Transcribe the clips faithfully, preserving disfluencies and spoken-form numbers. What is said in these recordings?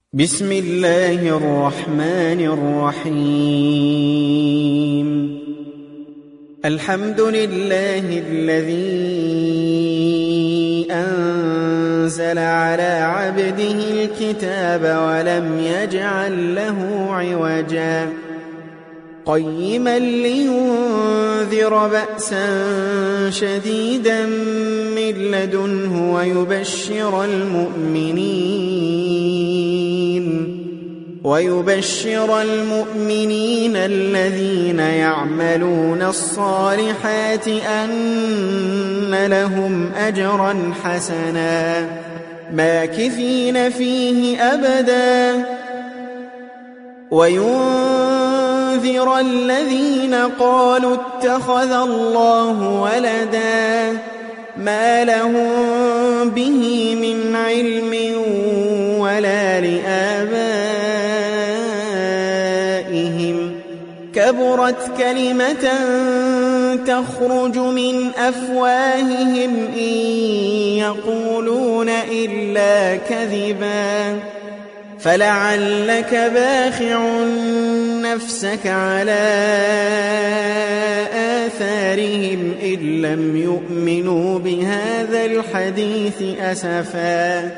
بسم الله الرحمن الرحيم. الحمد لله الذي أنزل على عبده الكتاب ولم يجعل له عوجا قيما لينذر بأسا شديدا من لدنه ويبشر المؤمنين ويبشر المؤمنين الذين يعملون الصالحات أن لهم أجرا حسنا ماكثين فيه أبدا وينذر الذين قالوا اتخذ الله ولدا ما لهم به من علم ولا لآبائهم كبرت كلمة تخرج من أفواههم إن يقولون إلا كذبا فلعلك باخع نفسك على آثارهم إن لم يؤمنوا بهذا الحديث أسفا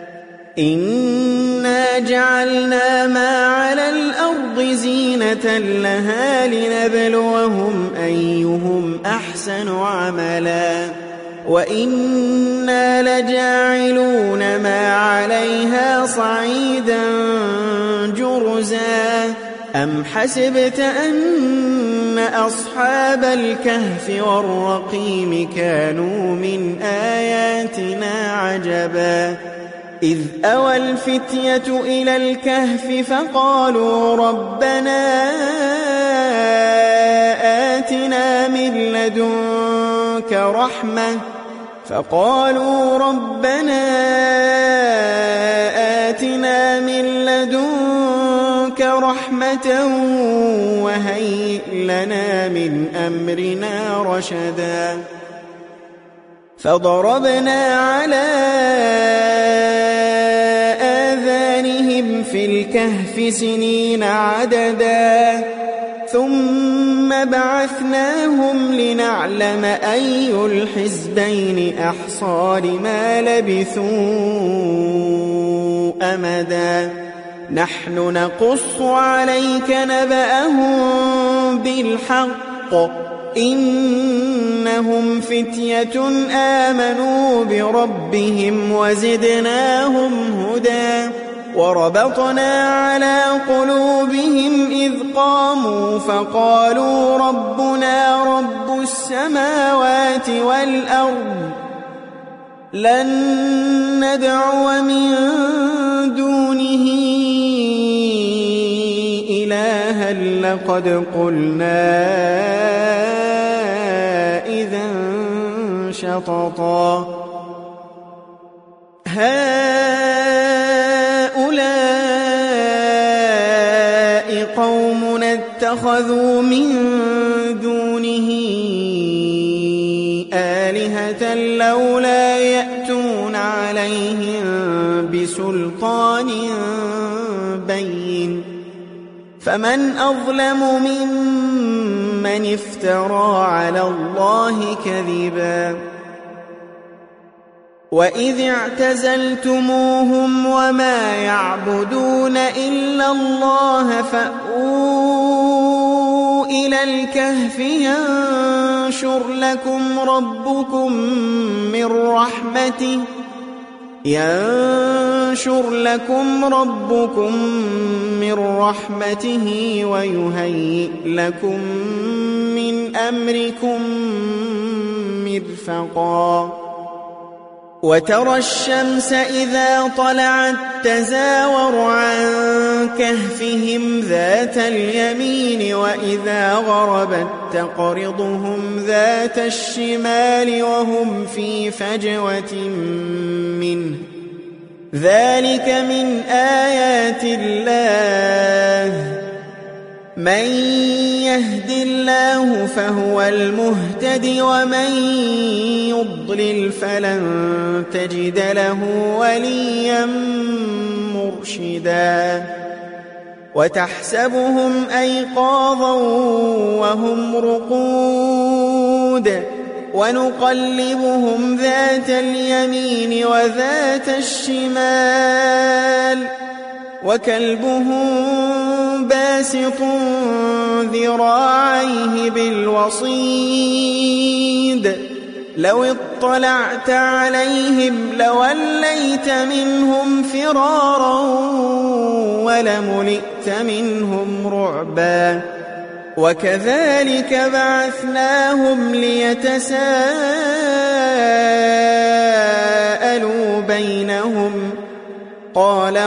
إنا جعلنا ما على الأرض زينة لها لنبلوهم أيهم أحسن عملا وإنا لجاعلون ما عليها صعيدا جرزا أم حسبت أن أصحاب الكهف والرقيم كانوا من آياتنا عجبا إذ أوى الفتية إلى الكهف فقالوا ربنا آتنا من لدنك رحمة فقالوا ربنا آتنا من لدنك رحمة وهيئ لنا من أمرنا رشدا فضربنا على آذانهم في الكهف سنين عددا ثم بعثناهم لنعلم أي الحزبين أحصى لما لبثوا أمدا نحن نقص عليك نبأهم بالحق إنهم فتية آمنوا بربهم وزدناهم هدى وربطنا على قلوبهم إذ قاموا فقالوا ربنا رب السماوات والأرض لن ندعو من دونه إلها لقد قلنا إذا شططا هؤلاء قومنا اتخذوا من دونه آلهة لولا يأتون عليهم بسلطان بين فمن أظلم ممن افترى على الله كذبا وإذ اعتزلتموهم وما يعبدون إلا الله فأووا إلى الكهف ينشر لكم ربكم من رحمته ينشر لكم ربكم من رحمته ويهيئ لكم من أمركم مرفقا وترى الشمس إذا طلعت تزاور عن كهفهم ذات اليمين وإذا غربت تقرضهم ذات الشمال وهم في فجوة منه ذلك من آيات الله من يهد الله فهو المهتد ومن يضلل فلن تجد له وليا مرشدا وتحسبهم أيقاظا وهم رقود ونقلبهم ذات اليمين وذات الشمال وكلبهم باسط ذراعيه بالوصيد لو اطلعت عليهم لوليت منهم فرارا ولملئت منهم رعبا وكذلك بعثناهم ليتساءلوا بينهم قال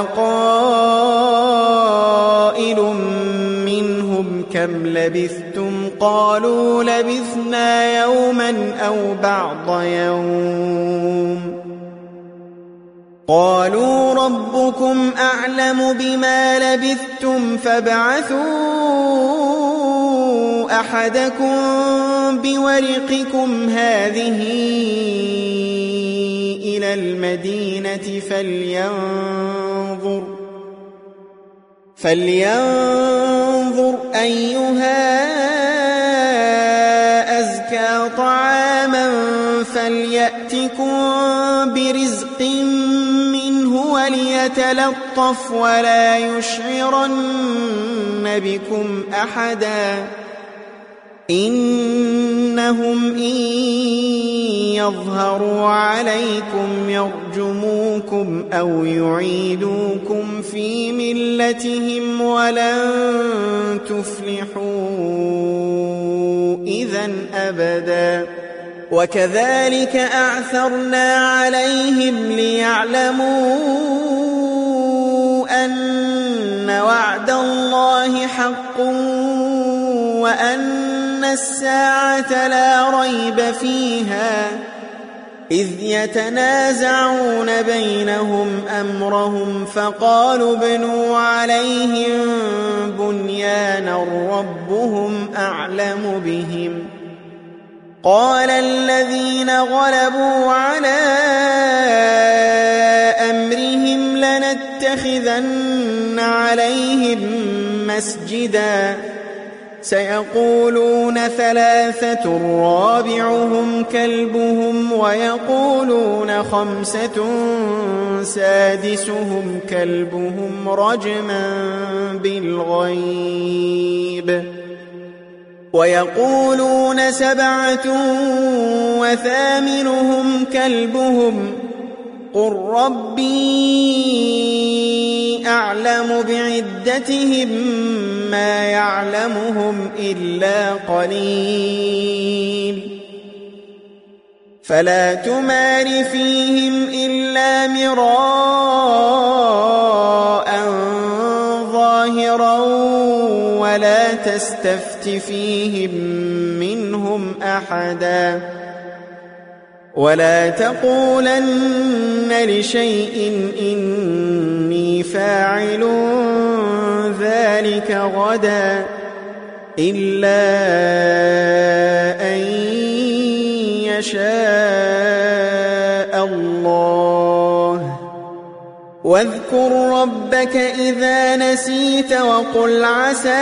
قائل منهم كم لبثتم قالوا لبثنا يوما أو بعض يوم قالوا ربكم أعلم بما لبثتم فابعثوا أحدكم بورقكم هذه إلى المدينة فلينظر فلينظر أيها أزكى طعاما فليأتكم برزق منه وليتلطف ولا يشعرن بكم أحدا إنهم إن يظهروا عليكم يرجموكم أو يعيدوكم في ملتهم ولن تفلحوا إذا أبدا وكذلك أعثرنا عليهم ليعلموا أن وعد الله حق وأن الساعة لا ريب فيها إذ يتنازعون بينهم أمرهم فقالوا ابنوا عليهم بنيانا ربهم أعلم بهم قال الذين غلبوا على أمرهم لنتخذن عليهم مسجدا سيقولون ثلاثة رابعهم كلبهم ويقولون خمسة سادسهم كلبهم رجما بالغيب ويقولون سبعة وثامنهم كلبهم قل ربي أعلم بعدتهم ما يعلمهم إلا قليل فلا تمار فيهم إلا مراء ظاهرا ولا تستفت فيهم منهم أحدا ولا تقولن لشيء إني فاعل ذلك غدا إلا أن يشاء الله واذكر ربك إذا نسيت وقل عسى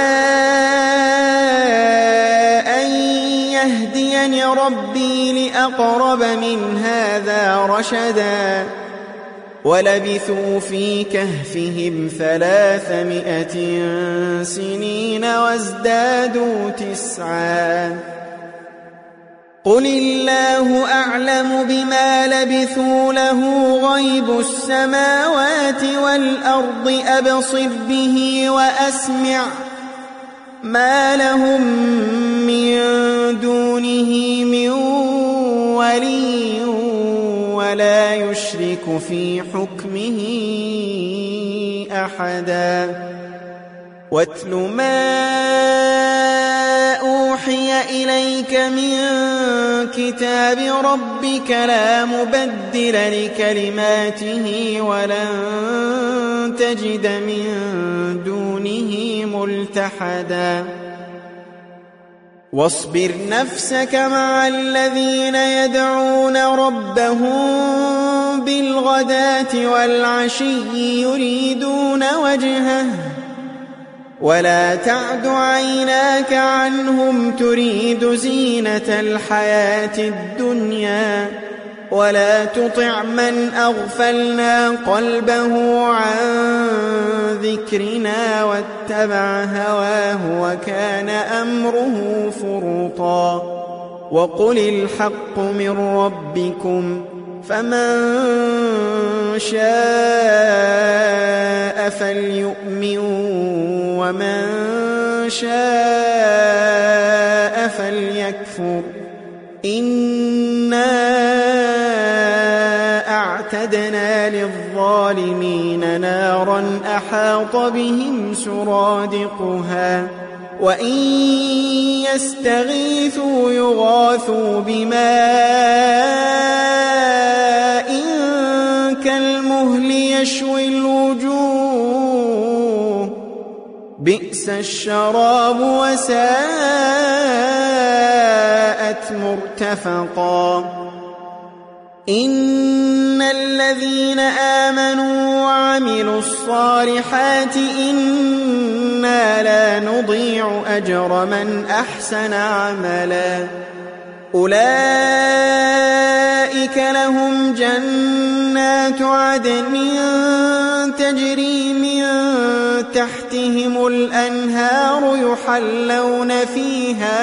أن يهديني ربي لأقرب من هذا رشدا ولبثوا في كهفهم ثلاثمائة سنين وازدادوا تسعا قل الله أعلم بما لبثوا له غيب السماوات والأرض أبصر به وأسمع ما لهم من دونه من ولي ولا يشرك في حكمه أحدا واتل ما أوحي إليك من كتاب ربك لا مبدل لكلماته ولن تجد من دونه ملتحدا واصبر نفسك مع الذين يدعون ربهم بالغداة والعشي يريدون وجهه ولا تعد عيناك عنهم تريد زينة الحياة الدنيا ولا تطع من أغفلنا قلبه عن ذكرنا واتبع هواه وكان أمره فرطا وقل الحق من ربكم فمن شاء فليؤمن ومن شاء فليكفر إنا أعتدنا للظالمين نارا أحاط بهم سرادقها وإن يستغيثوا يغاثوا بماء كالمهل يشوي الوجوه بئس الشراب وساءت مرتفقا إن الذين آمنوا وعملوا الصالحات إنا لا نضيع أجر من أحسن عملا أولئك لهم جنات عدن تجري من تحتهم الأنهار يحلون فيها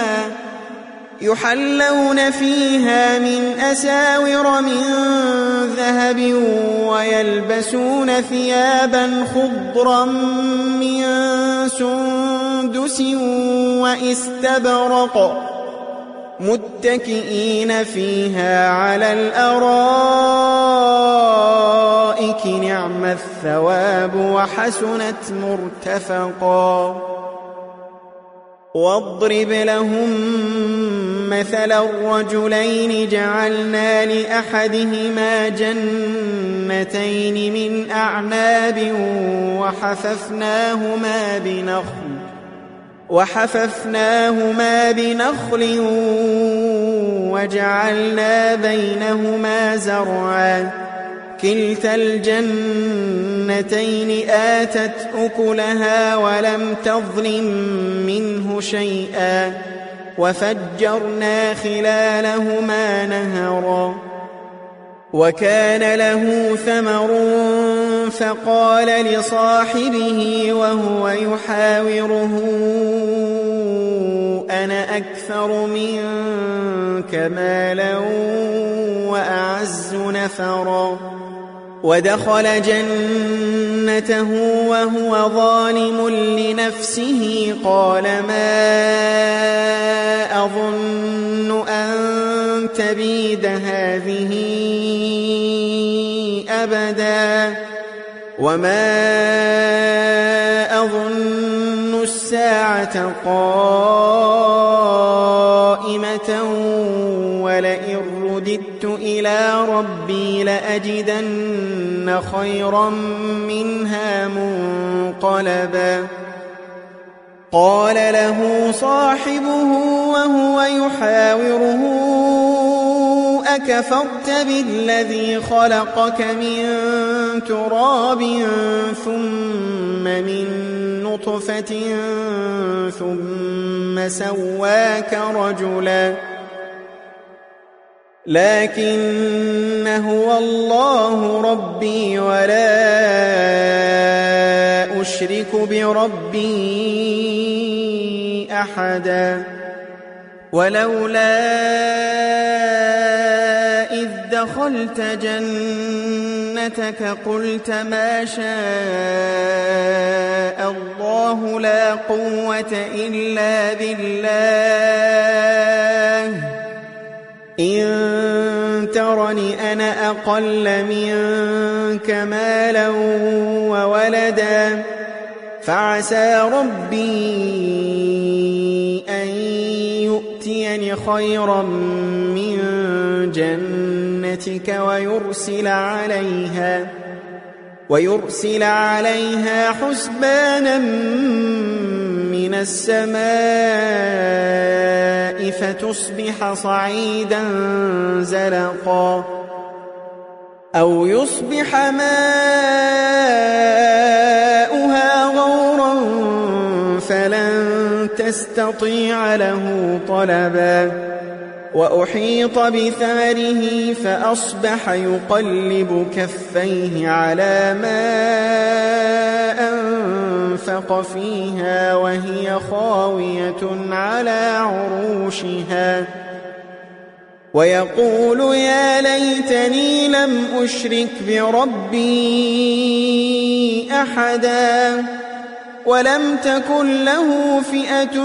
يحلون فيها من أساور من ذهب ويلبسون ثيابا خضرا من سندس واستبرق متكئين فيها على الأرائك نعم الثواب وحسنت مرتفقا واضرب لهم مثلا الرجلين جعلنا لأحدهما جنتين من أعناب وحففناهما بنخل وحففناهما بنخل وجعلنا بينهما زرعا كلتا الجنتين آتت أكلها ولم تظلم منه شيئا وفجرنا خلالهما نهرا وكان له ثمر فقال لصاحبه وهو يحاوره أنا أكثر منك مالا وأعز نفرا ودخل جنته وهو ظالم لنفسه قال ما أظن أن تبيد هذه أبدا وما أظن الساعة قائمة ولئن رددت إلى ربي لأجدن خيرا منها منقلبا قال له صاحبه وهو يحاوره أكفرت بالذي خلقك من تراب ثم من نطفة ثم سواك رجلا لكن هو الله ربي ولا أشرك بربي أحدا ولولا إذ دخلت جنتك قلت ما شاء الله لا قوة إلا بالله إن ترني أنا أقل منك مالا وولدا فعسى ربي أن يؤتيني خيرا من جنتك ويرسل عليها ويرسل عليها حسبانا من السماء فتصبح صعيدا زلقا أو يصبح ماؤها غورا فلن تستطيع له طلبا وأحيط بثمره فأصبح يقلب كفيه على ما أنفق فيها وهي خاوية على عروشها ويقول يا ليتني لم أشرك بربي أحدا ولم تكن له فئة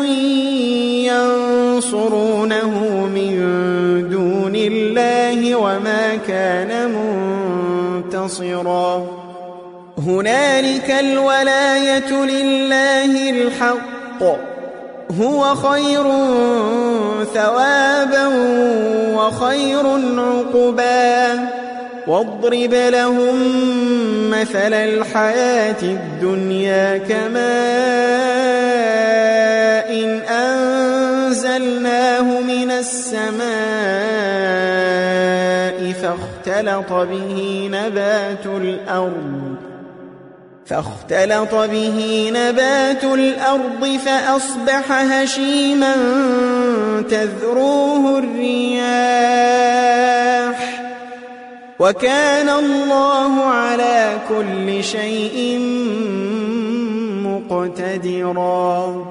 ينصرونه من دون الله وما كان منتصرا هنالك الولاية لله الحق هو خير ثوابا وخير عقبا واضرب لهم مثل الحياة الدنيا كماء إن أنزلناه من السماء فاختلط به نبات الأرض فاختلط به نبات الأرض فأصبح هشيما تذروه الرياح وكان الله على كل شيء مقتدرا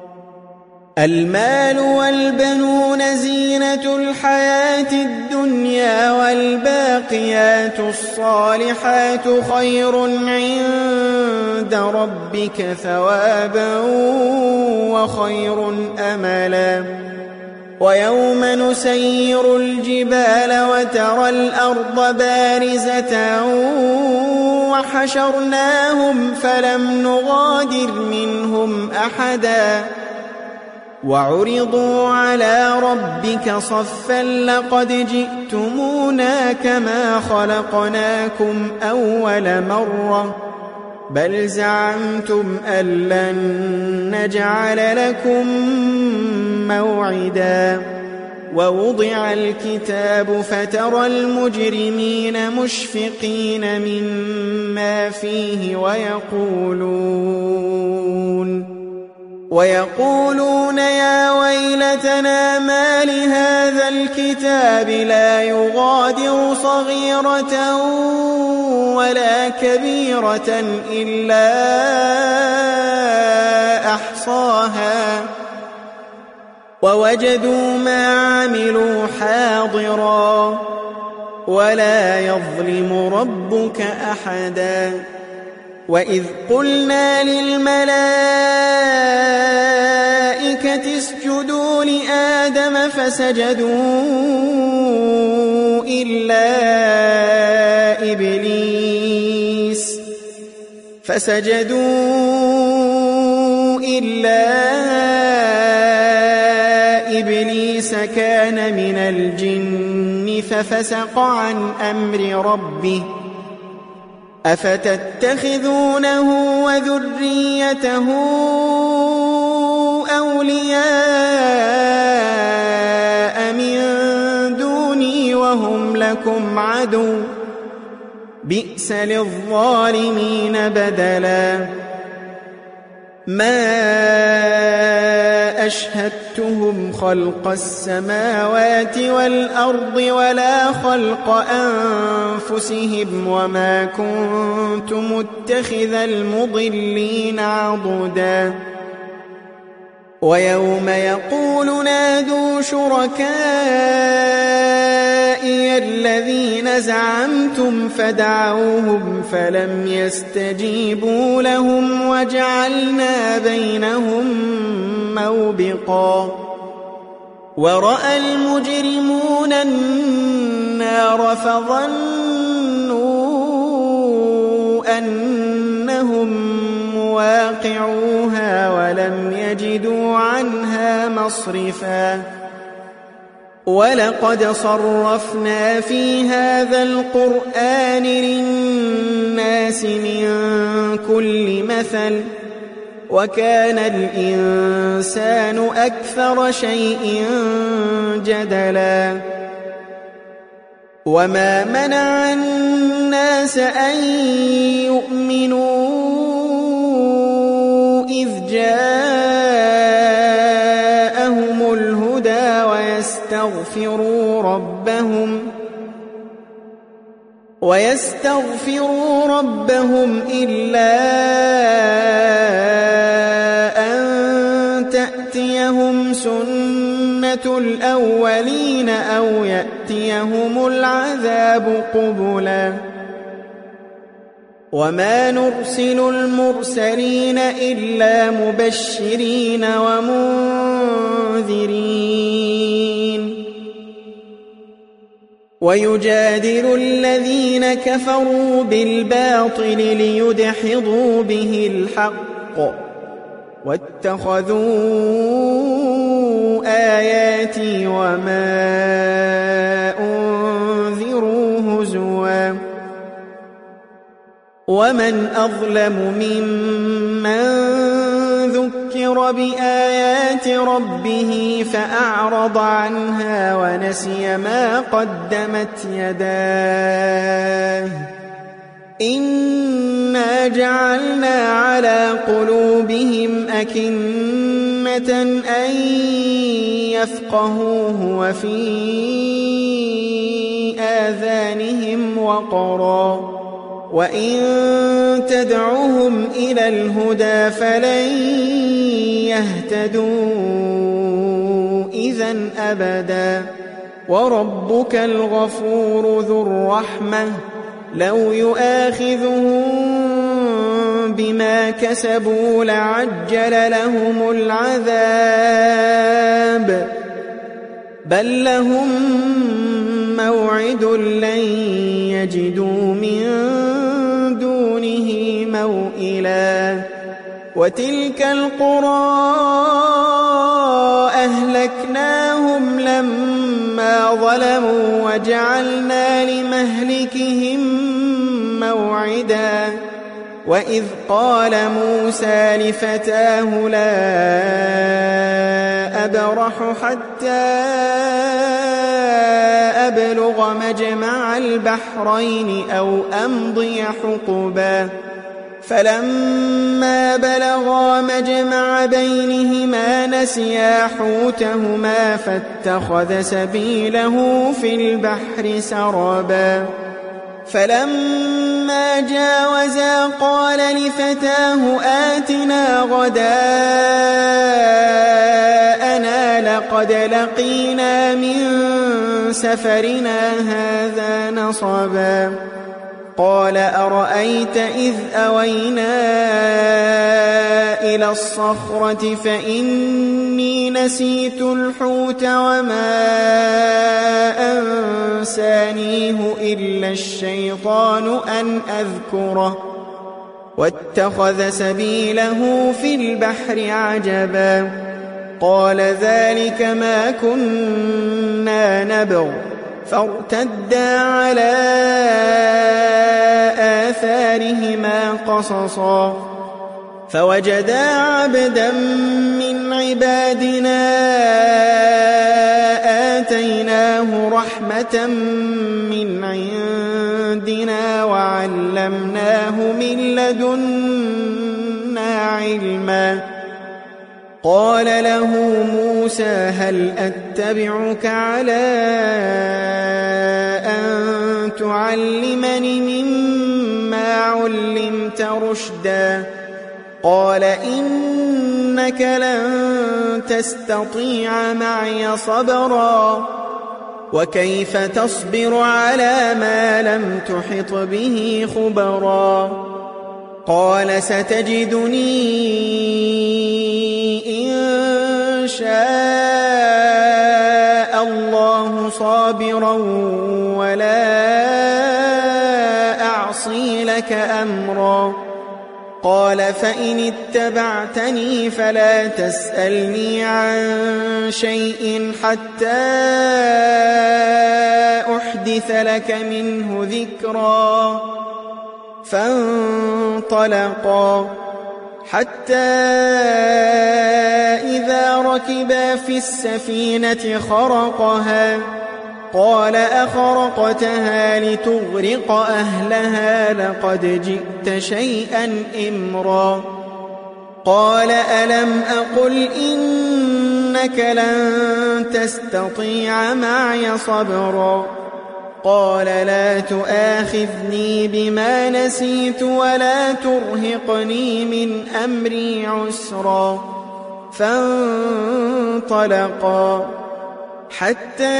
المال والبنون زينة الحياة الدنيا والباقيات الصالحات خير عند ربك ثوابا وخير أملا ويوم نسير الجبال وترى الأرض بارزة وحشرناهم فلم نغادر منهم أحدا وعرضوا على ربك صفا لقد جئتمونا كما خلقناكم أول مرة بل زعمتم أن لن نجعل لكم موعدا ووضع الكتاب فترى المجرمين مشفقين مما فيه ويقولون ويقولون يا ويلتنا ما لهذا الكتاب لا يغادر صغيرة ولا كبيرة إلا أحصاها ووجدوا ما عملوا حاضرا ولا يظلم ربك أحدا وإذ قلنا للملائكة اسجدوا لآدم فسجدوا إلا إبليس فسجدوا إلا إبليس كان من الجن ففسق عن أمر ربه أفتتخذونه وذريته أولياء من دوني وهم لكم عدو بئس للظالمين بدلا ما أشهدتهم خلق السماوات والأرض ولا خلق أنفسهم وما كنت متخذ المضلين عضدا ويوم يقول نادوا شركائي الذين زعمتم فدعوهم فلم يستجيبوا لهم وجعلنا بينهم موبقا ورأى المجرمون النار فظنوا أنهم مواقعوها ولم يجدوا عنها مصرفا ولقد صرفنا في هذا القرآن للناس من كل مثل وكان الإنسان أكثر شيء جدلا وما منع الناس أن يؤمنوا إذ جاءهم الهدى ويستغفروا ربهم ويستغفروا ربهم إلا أن تأتيهم سنة الأولين أو يأتيهم العذاب قبلا وما نرسل المرسلين إلا مبشرين ومنذرين ويجادل الذين كفروا بالباطل ليدحضوا به الحق واتخذوا آياتي وما أنذروا هزوا ومن أظلم ممن ذكر بآيات ربه فأعرض عنها ونسي ما قدمت يداه إنا جعلنا على قلوبهم أكنة أن يفقهوه وفي آذانهم وقرا وإن تدعهم إلى الهدى فلن يهتدوا إذن أبدا وربك الغفور ذو الرحمة لو يؤاخذهم بما كسبوا لعجل لهم العذاب بل لهم موعد لن يجدوا من دونه موئلا وتلك القرى أهلكناهم لما ظلموا وجعلنا لمهلكهم موعدا وإذ قال موسى لفتاه لا أبرح حتى أبلغ مجمع البحرين أو أمضي حقبا فلما بلغا مجمع بينهما نسيا حوتهما فاتخذ سبيله في البحر سربا فلما جاوزا قال لفتاه آتنا غداءنا لقد لقينا من سفرنا هذا نصبا قال أرأيت إذ أوينا إلى الصخرة فإني نسيت الحوت وما أنسانيه إلا الشيطان أن أذكره واتخذ سبيله في البحر عجبا قال ذلك ما كنا نبغ فارتدا على آثارهما قصصا فوجدا عبدا من عبادنا آتيناه رحمة من عندنا وعلمناه من لدنا علما قال له موسى هل أتبعك على أن تعلمني مما علمت رشدا قال إنك لن تستطيع معي صبرا وكيف تصبر على ما لم تحط به خبرا قال ستجدني إن شاء الله صابرا ولا أعصي لك أمرا قال فإن اتبعتني فلا تسألني عن شيء حتى أحدث لك منه ذكرا فانطلقا حتى إذا ركبا في السفينة خرقها قال أخرقتها لتغرق أهلها لقد جئت شيئا إمرا قال ألم أقل إنك لن تستطيع معي صبرا قال لا تؤاخذني بما نسيت ولا ترهقني من أمري عسرا فانطلقا حتى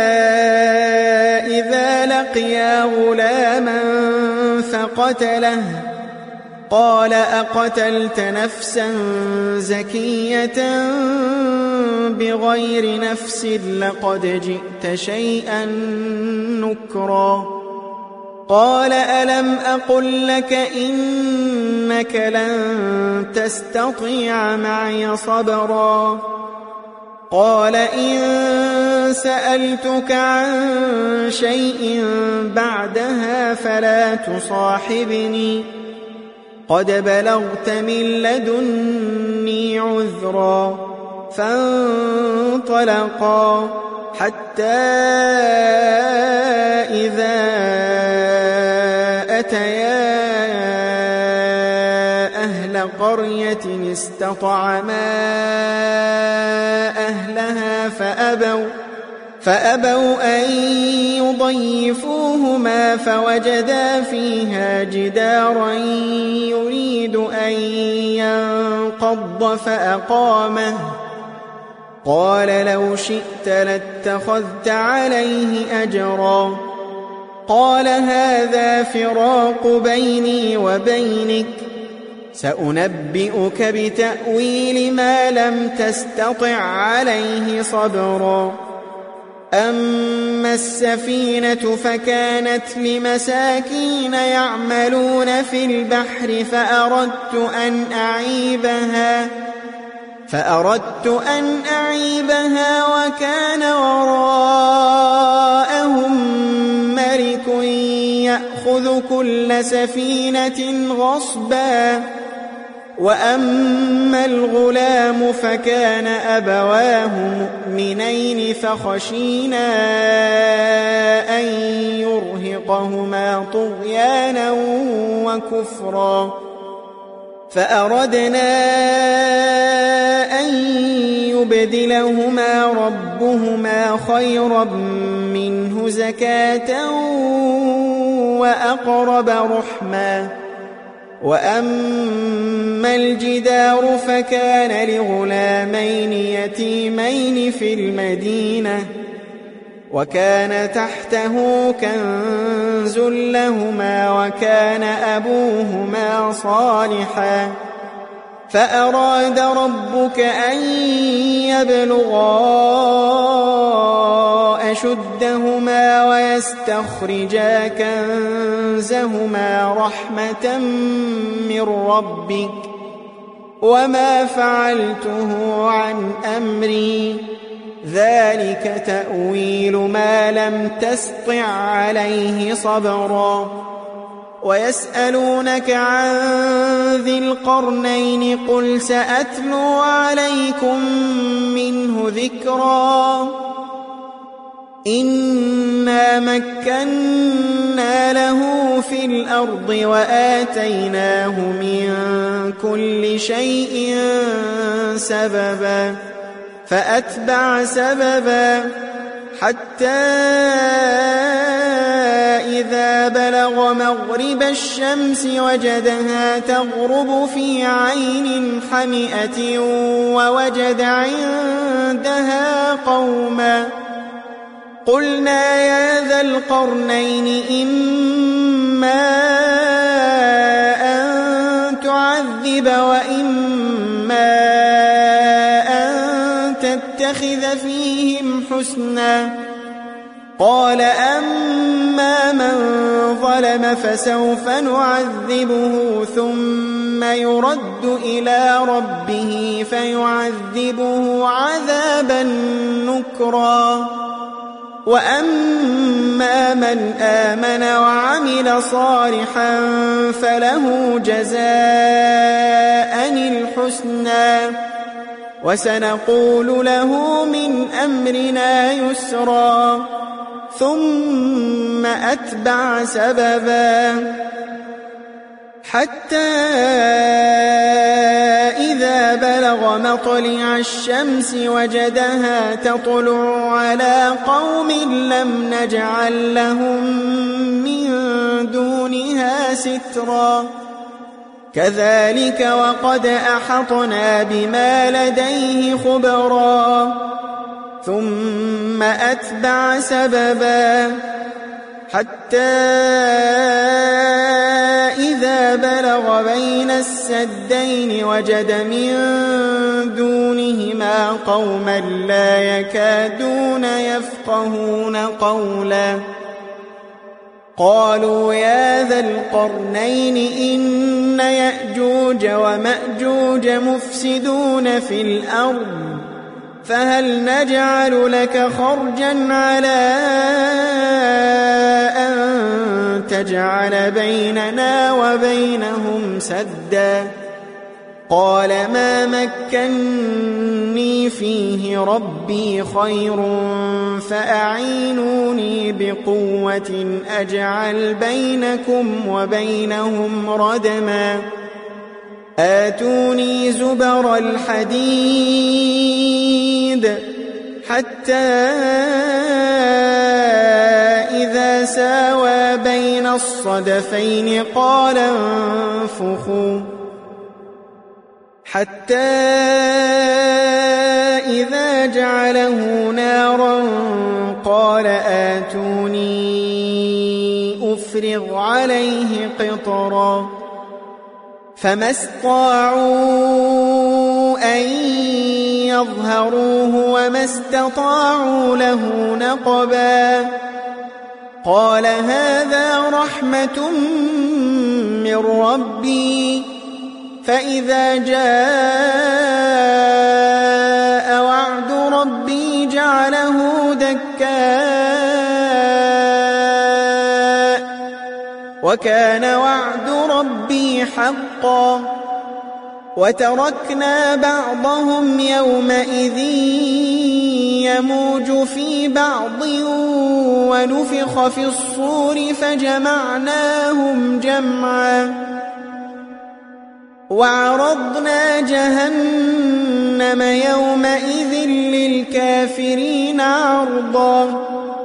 إذا لقيا غلاما فقتله قال أقتلت نفسا زكية بغير نفس لقد جئت شيئا نكرا قال ألم أقل لك إنك لن تستطيع معي صبرا قال إن سألتك عن شيء بعدها فلا تصاحبني قد بلغت من لدني عذرا فانطلقا حتى إذا أتيا أهل قرية استطعما أهلها فأبوا فأبوا أن يضيفوهما فوجدا فيها جدارا يريد أن ينقض فأقامه قال لو شئت لاتخذت عليه أجرا قال هذا فراق بيني وبينك سأنبئك بتأويل ما لم تستطع عليه صبرا أما السفينة فكانت لمساكين يعملون في البحر فأردت أن أعيبها فأردت أن أعيبها وكان وراءهم ملك يأخذ كل سفينة غصبا وأما الغلام فكان أبواه مؤمنين فخشينا أن يرهقهما طغيانا وكفرا فأردنا أن يبدلهما ربهما خيرا منه زكاة وأقرب رحما وأما الجدار فكان لغلامين يتيمين في المدينة وكان تحته كنز لهما وكان أبوهما صالحا فأراد ربك أن يبلغا أشدهما ويستخرجا كنزهما رحمة من ربك وما فعلته عن أمري ذلك تأويل ما لم تسطع عليه صبرا ويسألونك عن ذي القرنين قل سأتلو عليكم منه ذكرا إنا مكنا له في الأرض وآتيناه من كل شيء سببا فأتبع سببا حتى إذا بلغ مغرب الشمس وجدها تغرب في عين حمئة ووجد عندها قوما قلنا يا ذا القرنين إما أن تعذب وإما أن تتخذ فيهم حسنا قال أما من ظلم فسوف نعذبه ثم يرد إلى ربه فيعذبه عذابا نكرا وأما من آمن وعمل صالحا فله جزاء الحسنى وسنقول له من أمرنا يسرا ثم أتبع سببا حتى إذا بلغ مطلع الشمس وجدها تطلع على قوم لم نجعل لهم من دونها سترا كذلك وقد أحطنا بما لديه خبرا ثم أتبع سببا حتى إذا بلغ بين السدين وجد من دونهما قوما لا يكادون يفقهون قولا قالوا يا ذا القرنين إن يأجوج ومأجوج مفسدون في الأرض فهل نجعل لك خرجا على أن تجعل بيننا وبينهم سدا قال ما مكني فيه ربي خير فأعينوني بقوة أجعل بينكم وبينهم ردما آتوني زبر الحديد حتى إذا ساوى بين الصدفين قال انفخوا حتى إذا جعله نارا قال آتوني أفرغ عليه قطرا فما استطاعوا أن يظهروه وما استطاعوا له نقبا قال هذا رحمة من ربي فإذا جاء وعد ربي جعله دكاء وكان وعد ربي حقا وتركنا بعضهم يومئذ يموج في بعض ونفخ في الصور فجمعناهم جمعا وعرضنا جهنم يومئذ للكافرين عرضا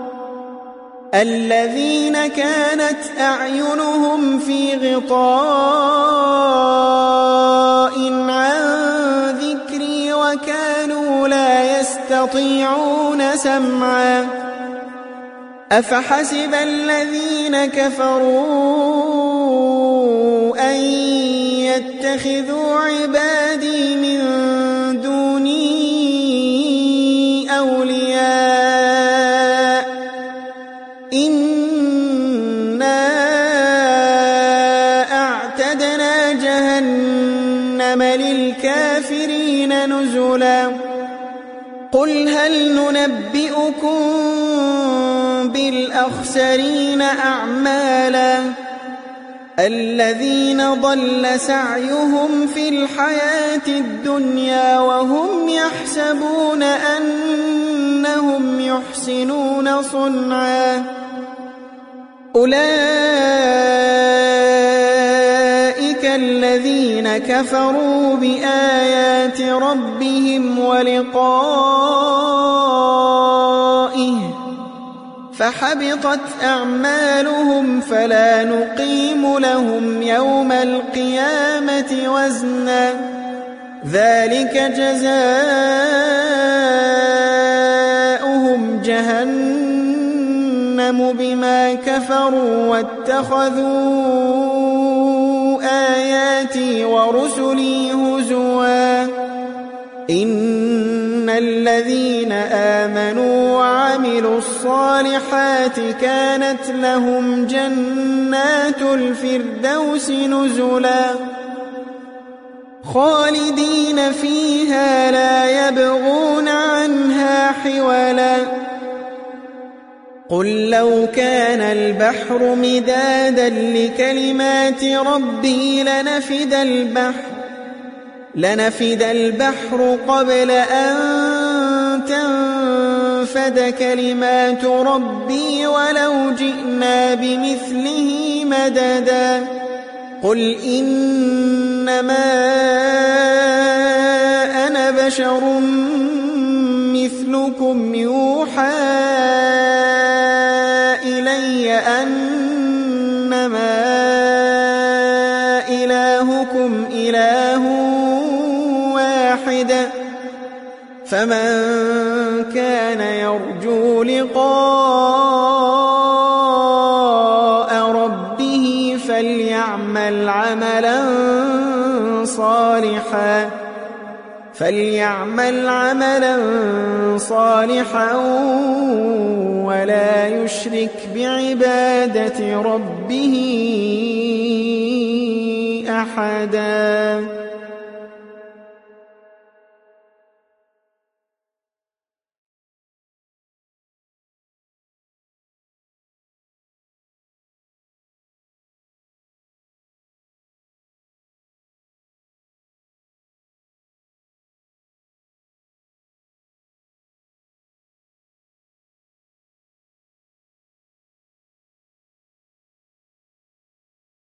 الذين كانت أعينهم في غطاء عن ذكري وكانوا لا يستطيعون سمعا أفحسب الذين كفروا أن يتخذوا عبادي من دوني أولياء إنا أعتدنا جهنم للكافرين نزلا قل هل ننبئكم بالأخسرين أعمالا الذين ضل سعيهم في الحياة الدنيا وهم يحسبون أنهم يحسنون صنعا أولئك الذين كفروا بآيات ربهم ولقائه فحبطت أعمالهم فلا نقيم لهم يوم القيامة وزنا ذلك جزاؤهم جهنم بما كفروا واتخذوا آياتي ورسلي هزوا إن الذين آمنوا وعملوا الصالحات كانت لهم جنات الفردوس نزلا خالدين فيها لا يبغون عنها حولا قل لو كان البحر مدادا لكلمات ربي لنفد البحر لنفد البحر قبل أن تنفد كلمات ربي ولو جئنا بمثله مددا قل إنما أنا بشر مثلكم يوحى إلي أنما إلهكم إله واحد فمن كان يرجو لقاء ربه فليعمل عملا صالحا فليعمل عملا صالحا ولا يشرك بعبادة ربه أحدا.